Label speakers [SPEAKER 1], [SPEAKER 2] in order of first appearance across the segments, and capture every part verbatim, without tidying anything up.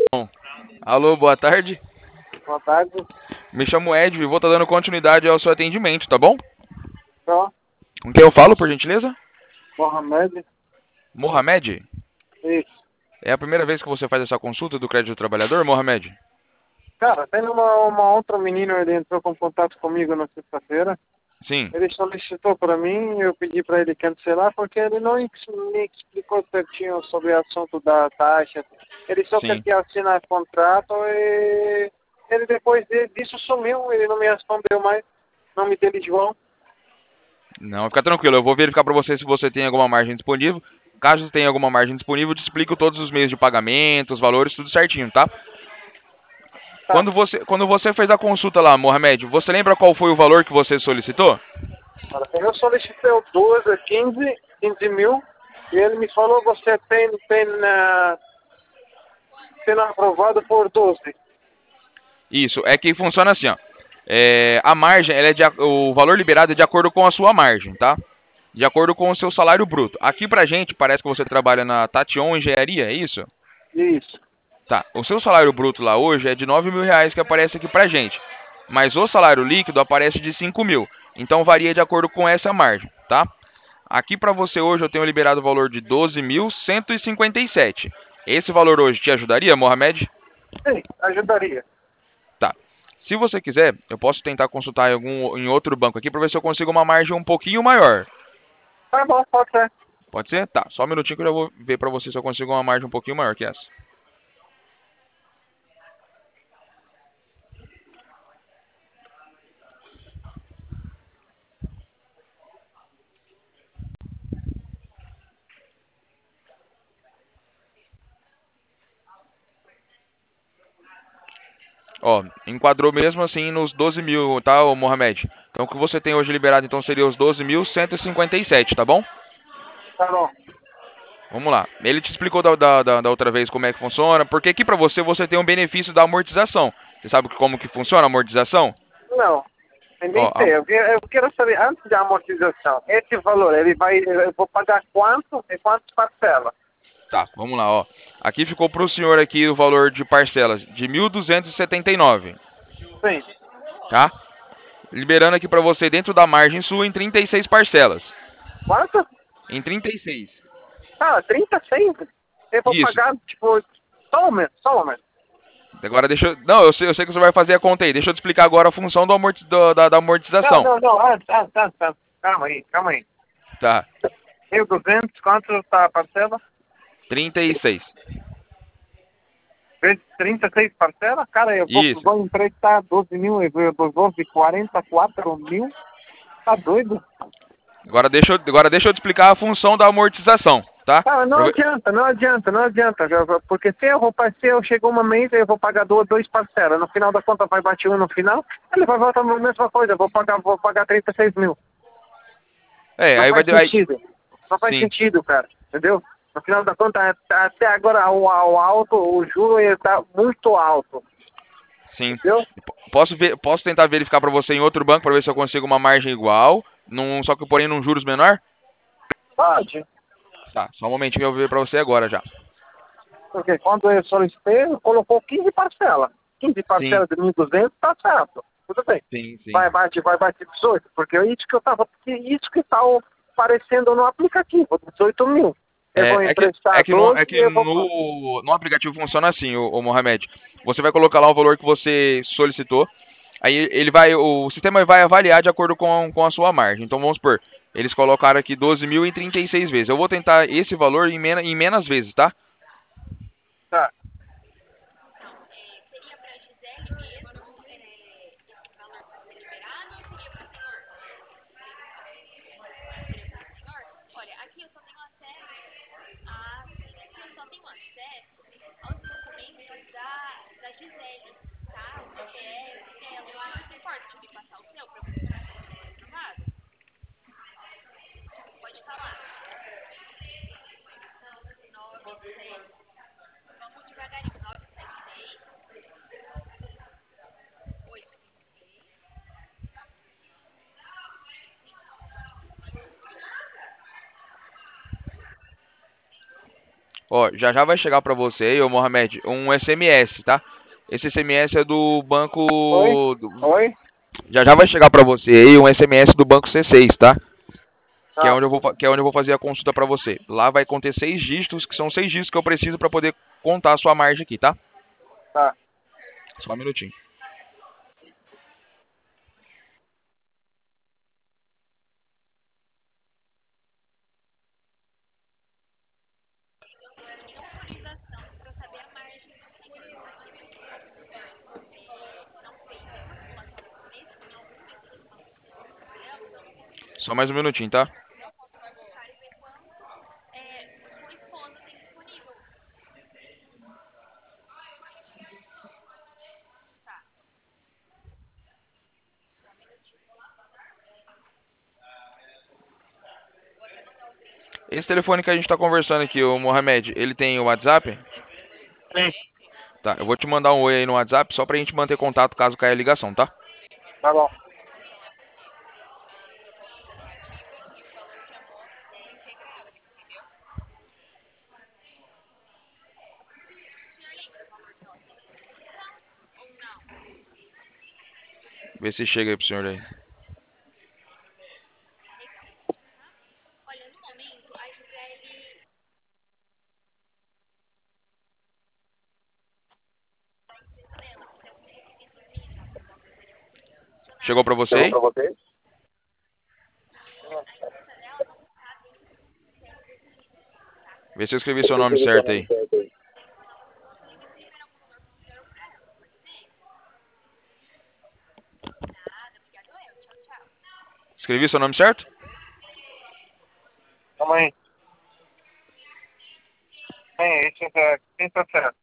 [SPEAKER 1] Alô, boa tarde.
[SPEAKER 2] Boa tarde.
[SPEAKER 1] Me chamo Ed e vou estar dando continuidade ao seu atendimento, tá bom?
[SPEAKER 2] Só,
[SPEAKER 1] Com quem eu falo, por gentileza?
[SPEAKER 2] Mohamed.
[SPEAKER 1] Mohamed?
[SPEAKER 2] Isso.
[SPEAKER 1] É a primeira vez que você faz essa consulta do crédito do trabalhador, Mohamed?
[SPEAKER 2] Cara, tem uma, uma outra menina, ele entrou com contato comigo na sexta-feira.
[SPEAKER 1] Sim,
[SPEAKER 2] Ele solicitou para mim, eu pedi para ele cancelar, porque ele não ex- me explicou certinho sobre o assunto da taxa. Ele só
[SPEAKER 1] sim.
[SPEAKER 2] queria assinar contrato e ele depois de- disso sumiu, ele não me respondeu mais. Nome dele João.
[SPEAKER 1] Não, fica tranquilo, eu vou verificar para você se você tem alguma margem disponível. Caso tenha alguma margem disponível, eu te explico todos os meios de pagamento, os valores, tudo certinho, tá?
[SPEAKER 2] Tá.
[SPEAKER 1] Quando você, quando você fez a consulta lá, Mohamed, você lembra qual foi o valor que você solicitou?
[SPEAKER 2] Olha, eu solicitei o doze, quinze, quinze mil, e ele me falou, você tem, tem uh, sendo aprovado por doze.
[SPEAKER 1] Isso, é que funciona assim, ó. É, a margem, ela é de, a- o valor liberado é de acordo com a sua margem, tá? De acordo com o seu salário bruto. Aqui pra gente, parece que você trabalha na Tation Engenharia, é isso?
[SPEAKER 2] Isso.
[SPEAKER 1] Tá, o seu salário bruto lá hoje é de nove mil reais que aparece aqui pra gente. Mas o salário líquido aparece de cinco mil. Então varia de acordo com essa margem, tá? Aqui pra você hoje eu tenho liberado o valor de doze mil cento e cinquenta e sete. Esse valor hoje te ajudaria, Mohamed?
[SPEAKER 2] Sim, ajudaria.
[SPEAKER 1] Tá. Se você quiser, eu posso tentar consultar em algum em outro banco aqui para ver se eu consigo uma margem um pouquinho maior.
[SPEAKER 2] Tá bom, pode ser.
[SPEAKER 1] Pode ser? Tá. Só um minutinho que eu já vou ver para você se eu consigo uma margem um pouquinho maior que essa. Ó, enquadrou mesmo assim nos doze mil, tá, ô Mohamed? Então o que você tem hoje liberado então seria os doze mil cento e cinquenta e sete, tá bom?
[SPEAKER 2] Tá bom.
[SPEAKER 1] Vamos lá. Ele te explicou da, da, da, da outra vez como é que funciona, porque aqui para você você tem um benefício da amortização. Você sabe como que funciona a amortização?
[SPEAKER 2] Não, eu
[SPEAKER 1] Ó,
[SPEAKER 2] nem
[SPEAKER 1] a-
[SPEAKER 2] sei. Eu, que- eu quero saber, antes da amortização, esse valor, ele vai, eu vou pagar quanto e quantas parcelas?
[SPEAKER 1] Tá, vamos lá, ó. Aqui ficou pro senhor aqui o valor de parcelas de mil duzentos e setenta e nove,
[SPEAKER 2] Sim.
[SPEAKER 1] tá? Liberando aqui pra você dentro da margem sua em trinta e seis parcelas.
[SPEAKER 2] Quanto?
[SPEAKER 1] Em trinta e seis.
[SPEAKER 2] Ah, trinta e seis. Eu vou
[SPEAKER 1] Isso.
[SPEAKER 2] pagar, tipo, só um momento, só um momento.
[SPEAKER 1] Agora deixa eu... Não, eu sei, eu sei que você vai fazer a conta aí. Deixa eu te explicar agora a função do amorti... do- da, da
[SPEAKER 2] Não,
[SPEAKER 1] amortização.
[SPEAKER 2] não, não, antes, antes, antes, antes. Calma aí, calma aí.
[SPEAKER 1] Tá.
[SPEAKER 2] mil e duzentos, quanto tá a parcela?
[SPEAKER 1] trinta e seis.
[SPEAKER 2] Vezes trinta e seis parcelas? Cara, eu vou,
[SPEAKER 1] Isso.
[SPEAKER 2] vou emprestar doze mil, eu vou doze, quarenta e quatro mil. Tá doido?
[SPEAKER 1] Agora deixa, eu... Agora deixa eu te explicar a função da amortização, tá?
[SPEAKER 2] Cara, não
[SPEAKER 1] Prove-
[SPEAKER 2] adianta, não adianta, não adianta. eu- eu- Porque se eu vou, pa- se eu chego uma mês, eu vou pagar duas, dois parcelas. No final da conta vai bater um no final, ele vai voltar a mesma coisa, eu vou pagar, vou pagar trinta e seis mil.
[SPEAKER 1] É,
[SPEAKER 2] Não
[SPEAKER 1] aí vai...
[SPEAKER 2] faz
[SPEAKER 1] Aí...
[SPEAKER 2] sentido. Não faz
[SPEAKER 1] Sim,
[SPEAKER 2] sentido, cara. Entendeu? No final da conta, a- até agora o, o alto, o juro está muito alto.
[SPEAKER 1] sim.
[SPEAKER 2] Entendeu?
[SPEAKER 1] P- Posso, ver... Posso tentar verificar pra você em outro banco pra ver se eu consigo uma margem igual, num... só que porém num juros menor?
[SPEAKER 2] Pode.
[SPEAKER 1] Tá, só um momentinho que eu vou ver pra você agora já.
[SPEAKER 2] Porque quando eu solicitei, colocou quinze parcelas. quinze
[SPEAKER 1] Sim,
[SPEAKER 2] parcelas de mil e duzentos, tá certo. Tudo bem.
[SPEAKER 1] sim, sim.
[SPEAKER 2] Vai, bate, vai, bate dezoito. Porque é isso que eu tava, isso que tá aparecendo no aplicativo, dezoito mil. Eu vou
[SPEAKER 1] É, é que, é
[SPEAKER 2] emprestar
[SPEAKER 1] que, no,
[SPEAKER 2] doze
[SPEAKER 1] é
[SPEAKER 2] e
[SPEAKER 1] que
[SPEAKER 2] eu vou...
[SPEAKER 1] no, no aplicativo funciona assim, o, o Mohamed. Você vai colocar lá o valor que você solicitou. Aí ele vai, o sistema vai avaliar de acordo com, com a sua margem. Então vamos supor, eles colocaram aqui doze mil em trinta e seis vezes. Eu vou tentar esse valor em, mena, em menos vezes, tá?
[SPEAKER 2] Tá.
[SPEAKER 1] Ó, já já vai chegar pra você aí, ô Mohamed, um S M S, tá? Esse S M S é do banco.
[SPEAKER 2] Oi?
[SPEAKER 1] do-
[SPEAKER 2] Oi?
[SPEAKER 1] Já já vai chegar pra você aí um S M S do banco C seis, tá? Que é
[SPEAKER 2] Tá,
[SPEAKER 1] onde eu vou, fa- que é onde eu vou fazer a consulta pra você. Lá vai conter seis dígitos, que são seis dígitos que eu preciso pra poder contar a sua margem aqui, tá?
[SPEAKER 2] tá.
[SPEAKER 1] Só um minutinho. Só mais um minutinho, tá? Esse telefone que a gente tá conversando aqui, o Mohamed, ele tem o WhatsApp?
[SPEAKER 2] Sim,
[SPEAKER 1] Tá, eu vou te mandar um oi aí no WhatsApp só pra gente manter contato caso caia a ligação, tá?
[SPEAKER 2] tá bom.
[SPEAKER 1] Vê se chega aí pro senhor aí. Chegou pra você
[SPEAKER 2] Chegou
[SPEAKER 1] aí?
[SPEAKER 2] pra vocês?
[SPEAKER 1] Vê se eu escrevi seu
[SPEAKER 2] Eu
[SPEAKER 1] nome
[SPEAKER 2] escrevi seu
[SPEAKER 1] certo
[SPEAKER 2] nome
[SPEAKER 1] aí.
[SPEAKER 2] certo aí.
[SPEAKER 1] Escrevi seu nome certo?
[SPEAKER 2] Calma aí. Sim, isso é. Quem tá certo?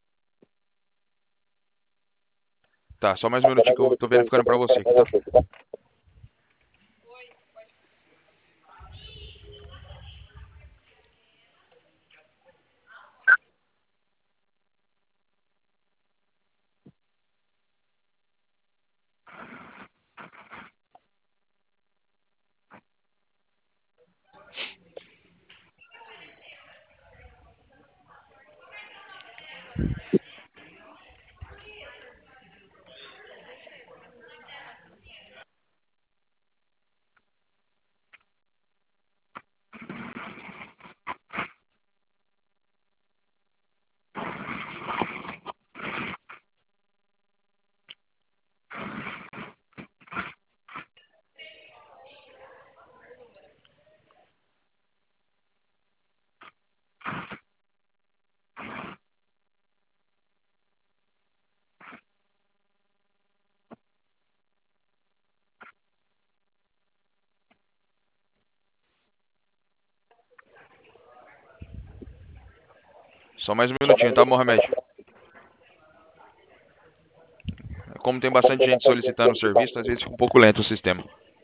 [SPEAKER 1] Tá, só mais um minutinho que eu tô verificando pra você aqui,
[SPEAKER 2] Pra
[SPEAKER 1] tá?
[SPEAKER 2] você, tá?
[SPEAKER 1] Só mais um
[SPEAKER 2] Só mais
[SPEAKER 1] minutinho,
[SPEAKER 2] um
[SPEAKER 1] tá,
[SPEAKER 2] minutinho,
[SPEAKER 1] Mohamed?
[SPEAKER 2] tá?
[SPEAKER 1] Como tem
[SPEAKER 2] Como
[SPEAKER 1] bastante
[SPEAKER 2] tem
[SPEAKER 1] gente
[SPEAKER 2] bastante gente
[SPEAKER 1] solicitando o
[SPEAKER 2] solicitando.
[SPEAKER 1] serviço, às vezes fica um pouco lento o sistema.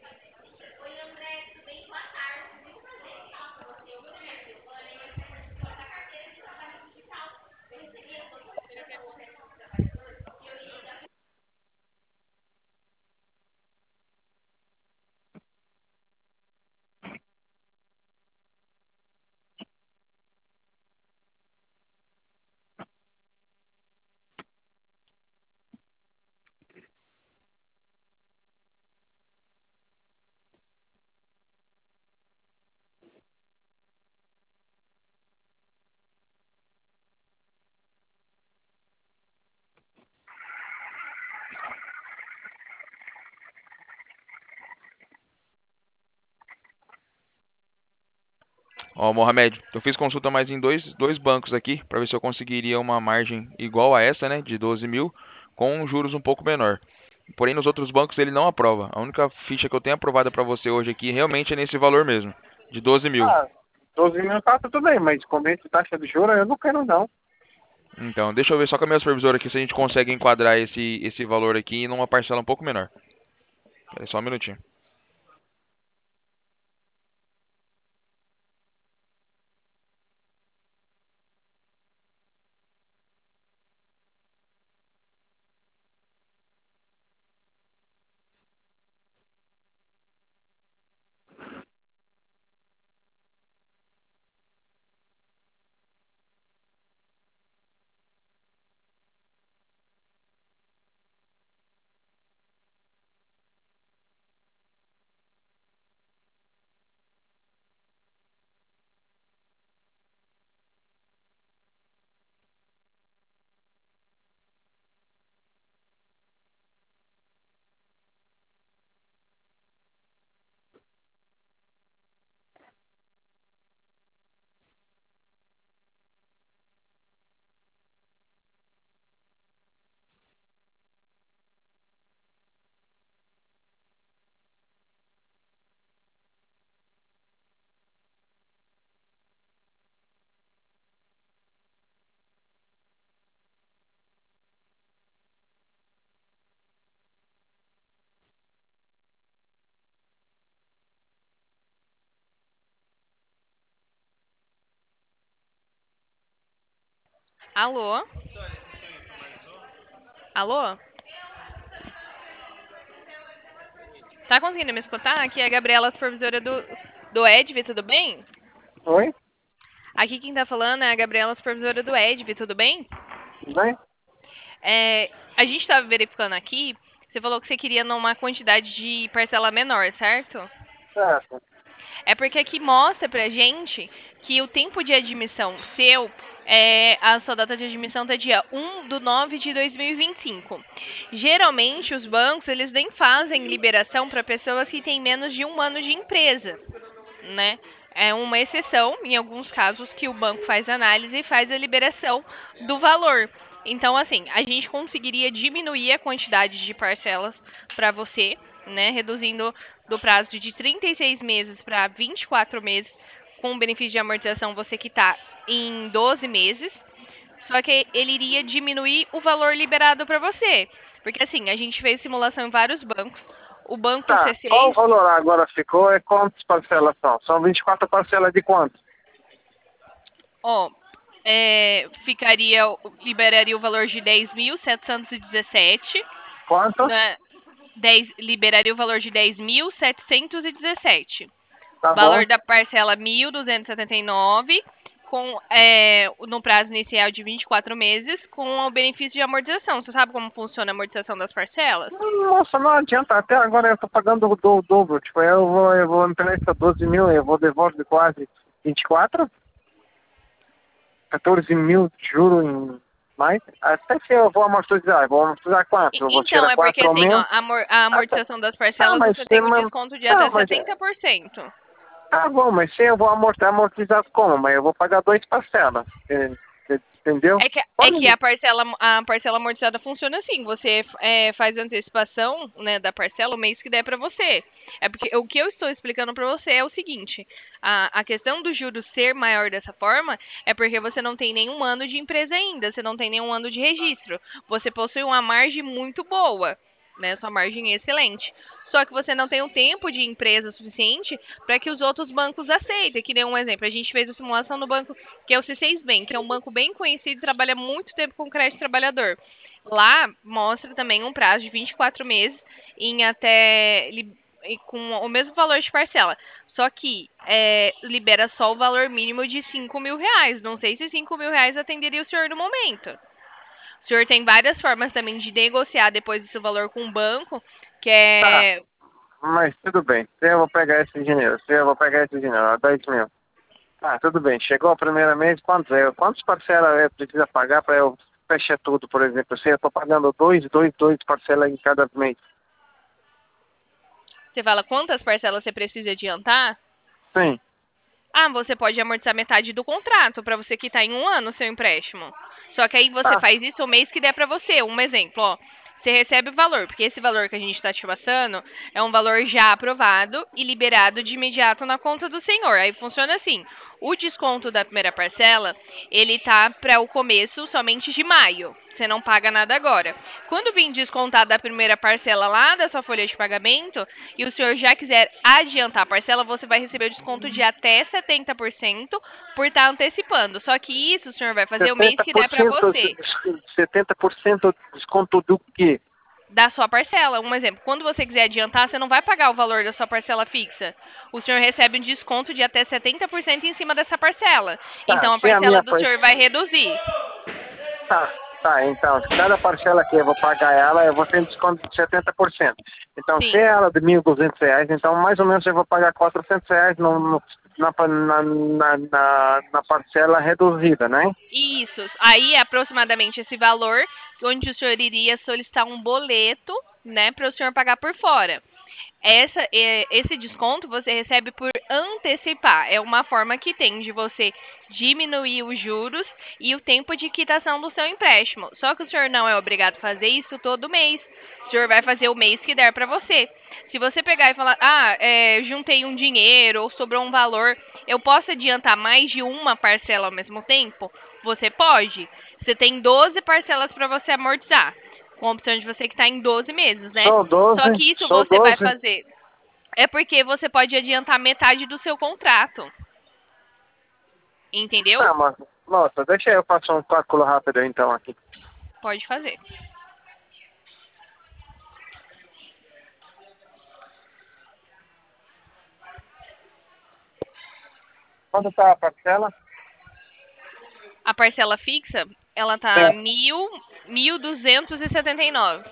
[SPEAKER 1] Ó, Mohamed, eu fiz consulta mais em dois, dois bancos aqui para ver se eu conseguiria uma margem igual a essa, né, de doze mil, com juros um pouco menor. Porém, nos outros bancos ele não aprova. A única ficha que eu tenho aprovada para você hoje aqui realmente é nesse valor mesmo, de doze mil.
[SPEAKER 2] Ah, doze mil tá tudo bem, mas com esse taxa de juros eu não quero não.
[SPEAKER 1] Então, deixa eu ver só com a minha supervisora aqui se a gente consegue enquadrar esse, esse valor aqui numa parcela um pouco menor. Pera aí, só um minutinho.
[SPEAKER 3] Alô? Alô? Tá conseguindo me escutar? Aqui é a Gabriela, supervisora do, do Edv, tudo bem?
[SPEAKER 2] Oi?
[SPEAKER 3] Aqui quem tá falando é a Gabriela, supervisora do Edv, tudo bem?
[SPEAKER 2] Tudo bem?
[SPEAKER 3] É, a gente tava verificando aqui, você falou que você queria numa quantidade de parcela menor, certo?
[SPEAKER 2] Certo.
[SPEAKER 3] É porque aqui mostra pra gente que o tempo de admissão seu, é, a sua data de admissão tá dia um de nove de dois mil e vinte e cinco. Geralmente os bancos, eles nem fazem liberação para pessoas que têm menos de um ano de empresa, né? É uma exceção, em alguns casos, que o banco faz análise e faz a liberação do valor. Então, assim, a gente conseguiria diminuir a quantidade de parcelas para você, né? Reduzindo do prazo de trinta e seis meses para vinte e quatro meses, com benefício de amortização você quitar em doze meses. Só que ele iria diminuir o valor liberado para você. Porque, assim, a gente fez simulação em vários bancos. O banco
[SPEAKER 2] Tá. Qual o
[SPEAKER 3] C seis.
[SPEAKER 2] valor agora ficou? É quantas parcelas são? São vinte e quatro parcelas de quanto?
[SPEAKER 3] Ó, é, ficaria, liberaria o valor de dez mil setecentos e dezessete,
[SPEAKER 2] Quanto?
[SPEAKER 3] né? dez, liberaria o valor de dez mil setecentos e dezessete.
[SPEAKER 2] Tá bom.
[SPEAKER 3] Valor da parcela mil duzentos e setenta e nove, com, é, no prazo inicial de vinte e quatro meses, com o benefício de amortização. Você sabe como funciona a amortização das parcelas?
[SPEAKER 2] Nossa, não adianta. Até agora eu tô pagando o do- o dobro. Tipo, eu vou, eu vou emprestar doze mil, eu vou devolver quase vinte e quatro? quatorze mil de juro em mais? Até que eu vou amortizar. Eu vou amortizar quanto?
[SPEAKER 3] E-
[SPEAKER 2] Eu vou
[SPEAKER 3] Então,
[SPEAKER 2] tirar
[SPEAKER 3] é porque
[SPEAKER 2] quatro
[SPEAKER 3] assim, ó,
[SPEAKER 2] mil?
[SPEAKER 3] a amor- a
[SPEAKER 2] Até,
[SPEAKER 3] amortização das
[SPEAKER 2] tá,
[SPEAKER 3] parcelas
[SPEAKER 2] mas,
[SPEAKER 3] você
[SPEAKER 2] se-
[SPEAKER 3] tem um
[SPEAKER 2] mas,
[SPEAKER 3] desconto de
[SPEAKER 2] tá,
[SPEAKER 3] até
[SPEAKER 2] mas
[SPEAKER 3] setenta por cento.
[SPEAKER 2] tá bom, mas se eu vou amortizar, amortizar como? Mas eu vou pagar dois parcelas. eh, Entendeu?
[SPEAKER 3] É que, é que
[SPEAKER 2] Pode.
[SPEAKER 3] a parcela, a parcela amortizada funciona assim, você é, faz a antecipação, né, da parcela o mês que der para você. É porque o que eu estou explicando para você é o seguinte, a, a questão do juros ser maior dessa forma é porque você não tem nenhum ano de empresa ainda, você não tem nenhum ano de registro. Você possui uma margem muito boa, né, sua margem é excelente. Só que você não tem o tempo de empresa suficiente para que os outros bancos aceitem. Que nem um exemplo, a gente fez a simulação no banco que é o C seis Bank, que é um banco bem conhecido e trabalha muito tempo com crédito trabalhador. Lá mostra também um prazo de vinte e quatro meses em até li- e com o mesmo valor de parcela. Só que é, libera só o valor mínimo de cinco mil reais. Não sei se cinco mil reais atenderia o senhor no momento. O senhor tem várias formas também de negociar depois esse valor com o banco, que
[SPEAKER 2] Tá,
[SPEAKER 3] é.
[SPEAKER 2] mas tudo bem. Se eu vou pegar esse dinheiro, se eu vou pegar esse dinheiro, ó, dois mil. Ah, tudo bem. Chegou a primeira mês, quantos, é, quantas parcelas eu preciso pagar para eu fechar tudo, por exemplo? Se eu estou pagando dois, dois, dois parcelas em cada mês.
[SPEAKER 3] Você fala quantas parcelas você precisa adiantar?
[SPEAKER 2] Sim.
[SPEAKER 3] Ah, você pode amortizar metade do contrato para você quitar em um ano o seu empréstimo. Só que aí você
[SPEAKER 2] Tá,
[SPEAKER 3] faz isso o mês que der para você. Um exemplo, ó. Você recebe o valor, porque esse valor que a gente está te passando é um valor já aprovado e liberado de imediato na conta do senhor. Aí funciona assim: o desconto da primeira parcela, ele tá para o começo somente de maio. Você não paga nada agora. Quando vir descontar da primeira parcela lá da sua folha de pagamento e o senhor já quiser adiantar a parcela, você vai receber o desconto de até setenta por cento por estar antecipando. Só que isso o senhor vai fazer o mês
[SPEAKER 2] setenta
[SPEAKER 3] que
[SPEAKER 2] por
[SPEAKER 3] der para
[SPEAKER 2] cento,
[SPEAKER 3] você
[SPEAKER 2] setenta por cento desconto do quê?
[SPEAKER 3] da sua parcela. Um exemplo, quando você quiser adiantar, você não vai pagar o valor da sua parcela fixa. O senhor recebe um desconto de até setenta por cento em cima dessa parcela.
[SPEAKER 2] Tá,
[SPEAKER 3] Então a
[SPEAKER 2] se a
[SPEAKER 3] parcela
[SPEAKER 2] minha
[SPEAKER 3] do senhor vai reduzir.
[SPEAKER 2] Tá, tá, então, cada parcela que eu vou pagar ela, eu vou ter um desconto de setenta por cento. Então, se
[SPEAKER 3] Sim.
[SPEAKER 2] é ela de mil e duzentos reais, então mais ou menos eu vou pagar quatrocentos reais no, no- na, na, na, na, na parcela reduzida, né?
[SPEAKER 3] Isso. Aí é aproximadamente esse valor onde o senhor iria solicitar um boleto, né, para o senhor pagar por fora. Essa, é, esse desconto você recebe por antecipar. É uma forma que tem de você diminuir os juros e o tempo de quitação do seu empréstimo. Só que o senhor não é obrigado a fazer isso todo mês. O senhor vai fazer o mês que der para você. Se você pegar e falar, ah, é, juntei um dinheiro ou sobrou um valor, eu posso adiantar mais de uma parcela ao mesmo tempo? Você pode. Você tem doze parcelas para você amortizar, com a opção de você quitar em doze meses, né?
[SPEAKER 2] Sou
[SPEAKER 3] Só
[SPEAKER 2] doze,
[SPEAKER 3] que isso
[SPEAKER 2] sou
[SPEAKER 3] você vai
[SPEAKER 2] doze.
[SPEAKER 3] fazer. É porque você pode adiantar metade do seu contrato. Entendeu?
[SPEAKER 2] Tá, mas, Nossa, deixa eu passar um cálculo rápido então aqui.
[SPEAKER 3] Pode fazer.
[SPEAKER 2] Quanto tá a parcela?
[SPEAKER 3] A parcela fixa, ela tá
[SPEAKER 2] É.
[SPEAKER 3] mil, mil duzentos e setenta e nove.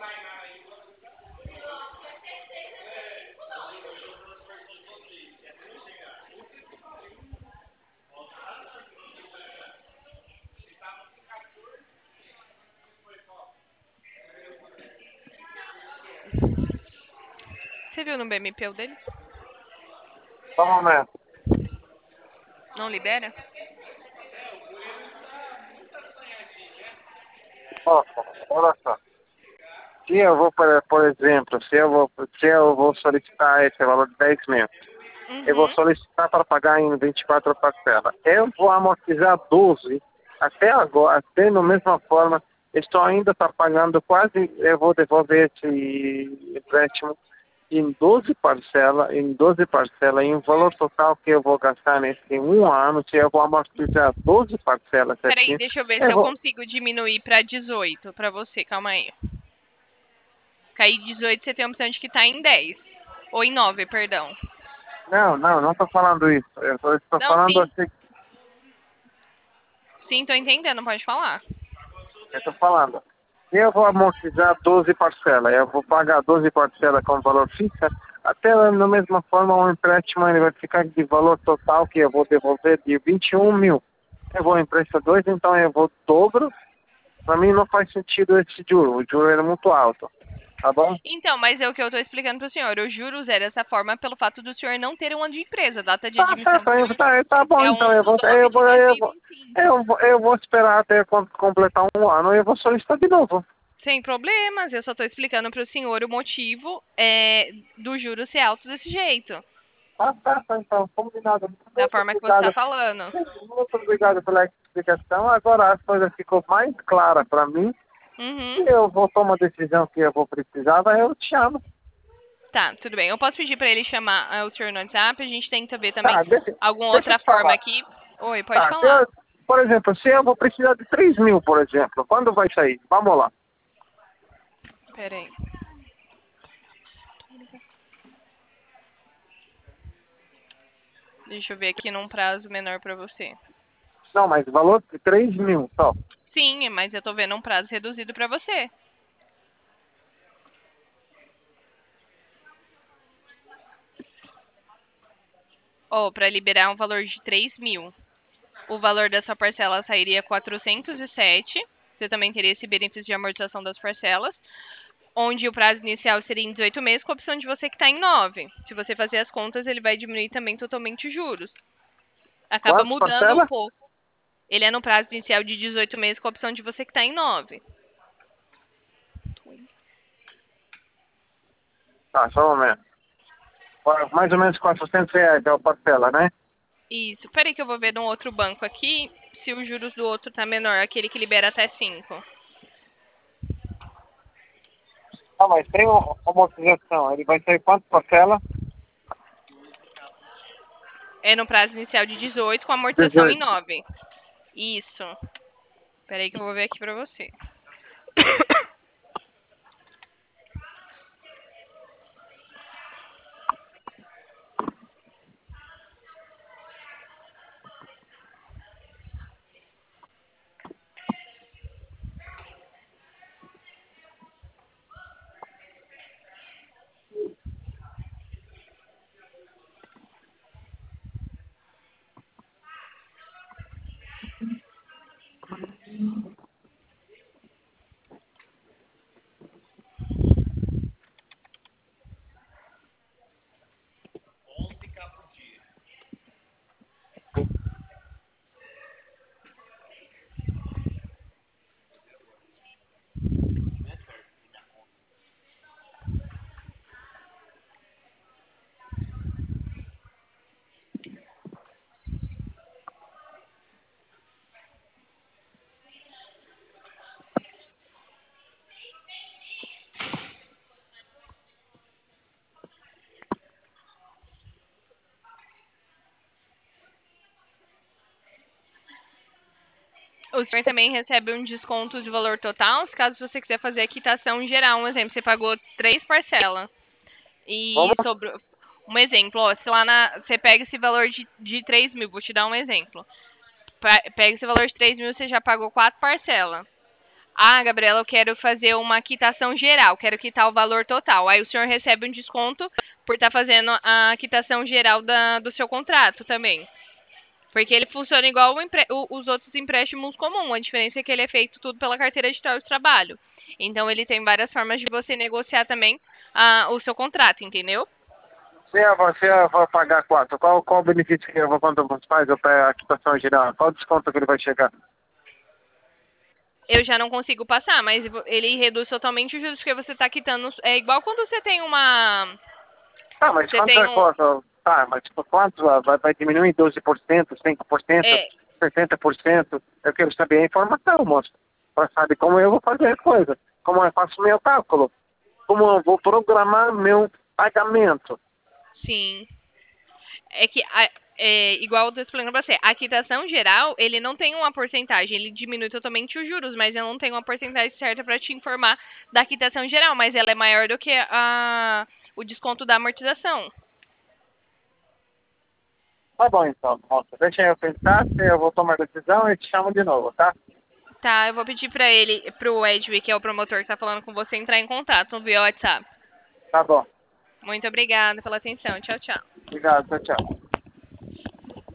[SPEAKER 3] Você viu no B M P o dele?
[SPEAKER 2] Só um momento.
[SPEAKER 3] Não libera?
[SPEAKER 2] Ó, olha só. Se eu vou, por, por exemplo, se eu vou, se eu vou solicitar esse valor de dez mil, eu vou
[SPEAKER 3] Uhum.
[SPEAKER 2] solicitar para pagar em vinte e quatro parcelas. Eu vou amortizar doze. Até agora, até na mesma forma, estou ainda tá pagando quase, eu vou devolver esse empréstimo em doze parcelas, em doze parcelas, em um valor total que eu vou gastar nesse um ano, se eu vou amortizar doze parcelas
[SPEAKER 3] Peraí,
[SPEAKER 2] certinho,
[SPEAKER 3] deixa eu ver se
[SPEAKER 2] eu
[SPEAKER 3] eu
[SPEAKER 2] vou...
[SPEAKER 3] consigo diminuir pra dezoito pra você. Calma aí. Cair dezoito, você tem a opção de quitar em dez. Ou em nove, perdão.
[SPEAKER 2] Não, não, não estou falando isso. Eu estou
[SPEAKER 3] Não,
[SPEAKER 2] falando
[SPEAKER 3] sim.
[SPEAKER 2] assim,
[SPEAKER 3] Sim, tô entendendo, pode falar.
[SPEAKER 2] eu estou falando. Se eu vou amortizar doze parcelas, eu vou pagar doze parcelas com valor fixo, até da mesma forma o empréstimo ele vai ficar de valor total que eu vou devolver de vinte e um mil. Eu vou emprestar dois, então eu vou dobro. Para mim não faz sentido esse juro, o juro é muito alto, tá bom?
[SPEAKER 3] Então, mas é o que eu tô explicando pro senhor. Os juros é dessa forma pelo fato do senhor não ter uma de empresa. A data de
[SPEAKER 2] Tá
[SPEAKER 3] admissão
[SPEAKER 2] certo,
[SPEAKER 3] do
[SPEAKER 2] aí,
[SPEAKER 3] senhor
[SPEAKER 2] tá, tá bom,
[SPEAKER 3] é
[SPEAKER 2] então
[SPEAKER 3] onze
[SPEAKER 2] eu
[SPEAKER 3] de
[SPEAKER 2] vou,
[SPEAKER 3] nove
[SPEAKER 2] eu
[SPEAKER 3] de
[SPEAKER 2] vou, eu vou,
[SPEAKER 3] 2025.
[SPEAKER 2] eu vou, eu vou esperar até com- completar um ano e eu vou solicitar de novo.
[SPEAKER 3] Sem problemas, eu só tô explicando pro senhor o motivo é, do juro ser alto desse jeito.
[SPEAKER 2] Tá certo, então, combinado.
[SPEAKER 3] Da
[SPEAKER 2] Muito
[SPEAKER 3] forma que você tá
[SPEAKER 2] obrigado.
[SPEAKER 3] falando.
[SPEAKER 2] Muito obrigado pela explicação. Agora as coisas ficou mais claras para mim. Se
[SPEAKER 3] Uhum.
[SPEAKER 2] eu vou tomar uma decisão que eu vou precisar, daí eu te chamo.
[SPEAKER 3] Tá, tudo bem. Eu posso pedir pra ele chamar ah, o senhor no WhatsApp. A gente tenta ver também
[SPEAKER 2] Tá, deixa,
[SPEAKER 3] alguma
[SPEAKER 2] deixa eu
[SPEAKER 3] outra
[SPEAKER 2] te
[SPEAKER 3] forma
[SPEAKER 2] falar.
[SPEAKER 3] aqui. Oi, pode
[SPEAKER 2] Tá, se
[SPEAKER 3] falar.
[SPEAKER 2] eu, por exemplo, se eu vou precisar de três mil, por exemplo, quando vai sair? Vamos lá.
[SPEAKER 3] Pera aí. Deixa eu ver aqui num prazo menor pra você.
[SPEAKER 2] Não, mas valor de três mil só.
[SPEAKER 3] Sim, mas eu tô vendo um prazo reduzido pra você. Ó, pra liberar um valor de três mil. O valor dessa parcela sairia quatrocentos e sete. Você também teria esse benefício de amortização das parcelas, onde o prazo inicial seria em dezoito meses, com a opção de você quitar em nove. Se você fazer as contas, ele vai diminuir também totalmente os juros. Acaba
[SPEAKER 2] Quantas
[SPEAKER 3] mudando um
[SPEAKER 2] parcelas?
[SPEAKER 3] pouco. Ele é no prazo inicial de dezoito meses, com a opção de você quitar em nove.
[SPEAKER 2] Tá, só um momento. Qua- Mais ou menos quatrocentos reais é a parcela, né?
[SPEAKER 3] Isso. Peraí que eu vou ver de um outro banco aqui, se os juros do outro tá menor, aquele que libera até cinco.
[SPEAKER 2] Ah, mas tem uma amortização. Ele vai sair quantas parcelas?
[SPEAKER 3] É no prazo inicial de dezoito, com amortização em
[SPEAKER 2] dezoito.
[SPEAKER 3] nove. Isso. Peraí que eu vou ver aqui pra você. O senhor também recebe um desconto de valor total, caso você quiser fazer a quitação geral. Um exemplo, você pagou três parcelas. E
[SPEAKER 2] Como?
[SPEAKER 3] sobrou. Um exemplo, ó, se lá na. Você pega esse valor de, de três mil, vou te dar um exemplo. Pa- Pega esse valor de três mil, você já pagou quatro parcelas. Ah, Gabriela, eu quero fazer uma quitação geral, quero quitar o valor total. Aí o senhor recebe um desconto por estar fazendo a quitação geral da, do seu contrato também. Porque ele funciona igual o empre- o- os outros empréstimos comuns. A diferença é que ele é feito tudo pela carteira digital de trabalho. Então ele tem várias formas de você negociar também ah, o seu contrato, entendeu?
[SPEAKER 2] Se eu, vou- se eu vou pagar quatro, qual, qual o benefício que eu vou quando você faz eu pego a quitação geral? Qual o desconto que ele vai chegar?
[SPEAKER 3] Eu já não consigo passar, mas ele reduz totalmente os juros que você está quitando. É igual quando você tem uma.
[SPEAKER 2] Tá, mas
[SPEAKER 3] Você
[SPEAKER 2] quanto
[SPEAKER 3] tem
[SPEAKER 2] é
[SPEAKER 3] um.
[SPEAKER 2] quanto? Tá, mas tipo, quanto? ah, Vai, vai diminuir doze por cento, cinco por cento,
[SPEAKER 3] É,
[SPEAKER 2] sessenta por cento? Eu quero saber a informação, moço. Para saber como eu vou fazer a coisa. Como eu faço meu cálculo. Como eu vou programar meu pagamento.
[SPEAKER 3] sim. É que, a- é, igual eu tô explicando pra você, a quitação geral, ele não tem uma porcentagem, ele diminui totalmente os juros, mas eu não tenho uma porcentagem certa pra te informar da quitação geral, mas ela é maior do que a, o desconto da amortização.
[SPEAKER 2] Tá bom então, moça. Deixa eu pensar, se eu vou tomar decisão e te chamo de novo, tá?
[SPEAKER 3] Tá, eu vou pedir pra ele, pro Edwin, que é o promotor que tá falando com você, entrar em contato via WhatsApp.
[SPEAKER 2] Tá bom.
[SPEAKER 3] Muito obrigada pela atenção. Tchau, tchau.
[SPEAKER 2] Obrigado, tchau, tchau.